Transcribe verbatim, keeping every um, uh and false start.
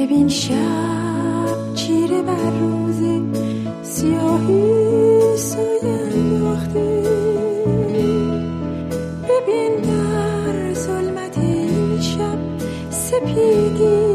ببین شب چیره بر روز سیاهی سایه انداخته، ببین در ظلمت این شب سپیدی